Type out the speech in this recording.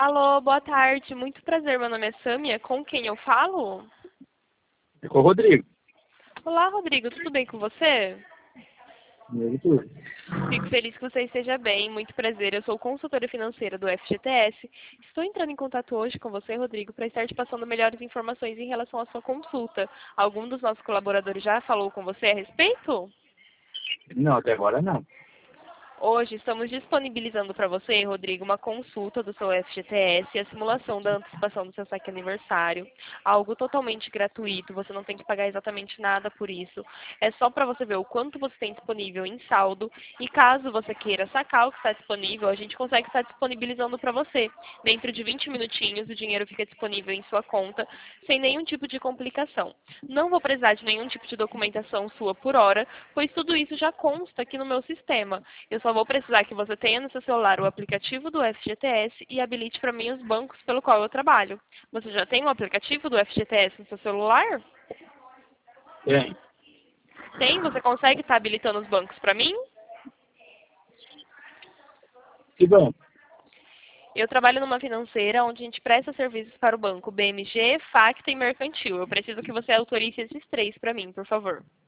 Alô, boa tarde. Muito prazer, meu nome é Sâmia. Com quem eu falo? É com o Rodrigo. Olá, Rodrigo. Tudo bem com você? Comigo tudo. Fico feliz que você esteja bem. Muito prazer. Eu sou consultora financeira do FGTS. Estou entrando em contato hoje com você, Rodrigo, para estar te passando melhores informações em relação à sua consulta. Algum dos nossos colaboradores já falou com você a respeito? Não, até agora não. Hoje estamos disponibilizando para você, Rodrigo, uma consulta do seu FGTS e a simulação da antecipação do seu saque aniversário. Algo totalmente gratuito, você não tem que pagar exatamente nada por isso. É só para você ver o quanto você tem disponível em saldo e caso você queira sacar o que está disponível, a gente consegue estar disponibilizando para você. Dentro de 20 minutinhos o dinheiro fica disponível em sua conta sem nenhum tipo de complicação. Não vou precisar de nenhum tipo de documentação sua por hora, pois tudo isso já consta aqui no meu sistema. Eu só vou precisar que você tenha no seu celular o aplicativo do FGTS e habilite para mim os bancos pelo qual eu trabalho. Você já tem o aplicativo do FGTS no seu celular? Tem. Tem? Você consegue estar habilitando os bancos para mim? Que bom. Eu trabalho numa financeira onde a gente presta serviços para o banco BMG, Facta e Mercantil. Eu preciso que você autorize esses três para mim, por favor.